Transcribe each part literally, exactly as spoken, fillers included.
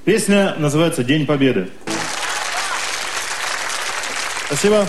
Песня называется «День Победы». Спасибо.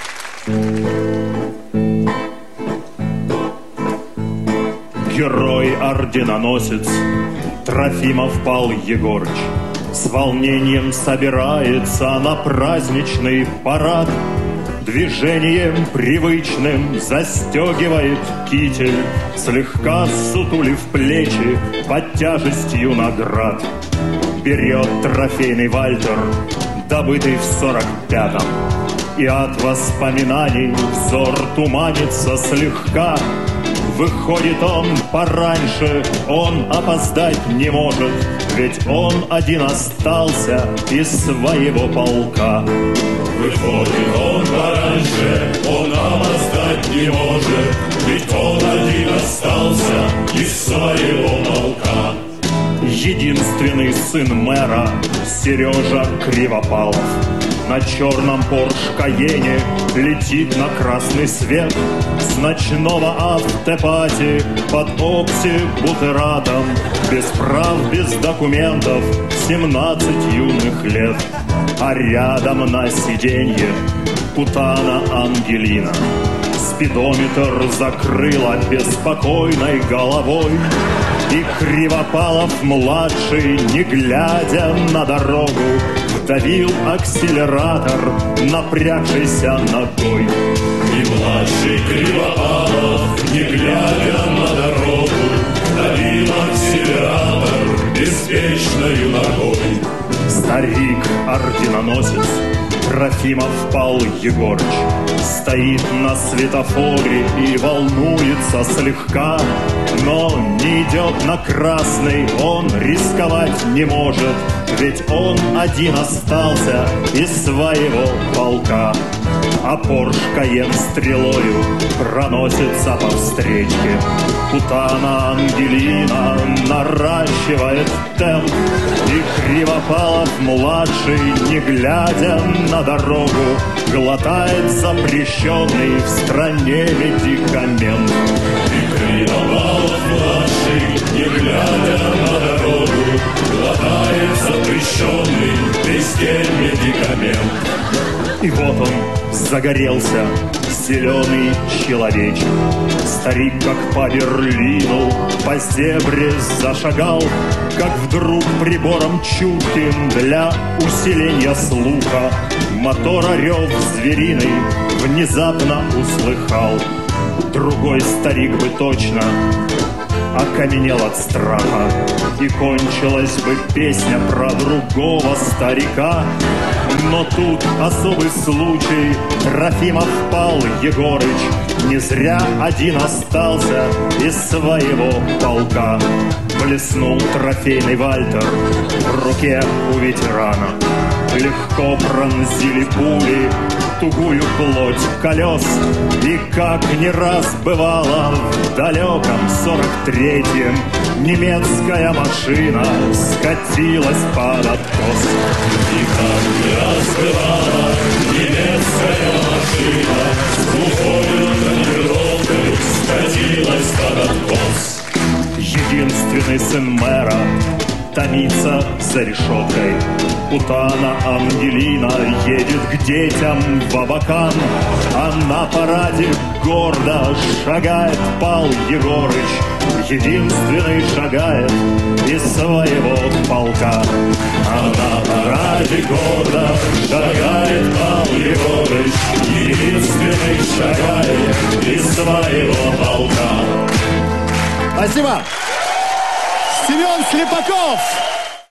Герой-орденоносец Трофимов Пал Егорыч с волнением собирается на праздничный парад. Движением привычным застегивает китель, слегка сутулив плечи под тяжестью наград. Берет трофейный Вальтер, добытый в сорок пятом, и от воспоминаний взор туманится слегка. Выходит он пораньше, он опоздать не может, ведь он один остался из своего полка. Выходит он пораньше, он опоздать не может, ведь он один остался из своего полка. Единственный сын мэра Сережа Кривопалов на черном Порш Каене летит на красный свет с ночного автопати под оксибутератом, без прав, без документов, семнадцать юных лет. А рядом на сиденье путана Ангелина, спидометр закрыла беспокойной головой. И Кривопалов-младший, не глядя на дорогу, вдавил акселератор, напрягшийся ногой. И младший Кривопалов, не глядя на дорогу, вдавил акселератор беспечною ногой. Старик-орденоносец Трофимов Пал Егорыч стоит на светофоре и волнуется слегка, но не идет на красный, он рисковать не может, ведь он один остался из своего полка. А Порш Каен стрелою проносится по встречке. Путана Ангелина наращивает темп, и Кривопалов-младший, не глядя на дорогу, глотает запрещенный в стране медикамент. И Кривопалов-младший, не глядя на дорогу, глотает запрещенный везде медикамент. И вот он загорелся, зеленый человечек. Старик, как по Берлину, по зебре зашагал, как вдруг прибором чутким для усиления слуха мотора рев звериный внезапно услыхал. Другой старик бы точно окаменел от страха, и кончилась бы песня про другого старика. Но тут особый случай, Трофимов Пал Егорыч не зря один остался из своего полка. Блеснул трофейный Вальтер в руке у ветерана. Легко пронзили пули тугую плоть колес, и как не раз бывало в далеком сорок третьем немецкая машина скатилась под откос. И как не раз бывало, немецкая машина с глухою тонировкой скатилась под откос. Единственный сын мэра томится за решеткой. Путана Ангелина едет к детям в Абакан, а на параде гордо шагает Пал Егорыч, единственный шагает из своего полка. А на параде гордо шагает Пал Егорыч, единственный шагает из своего полка. Спасибо. Семен Слепаков.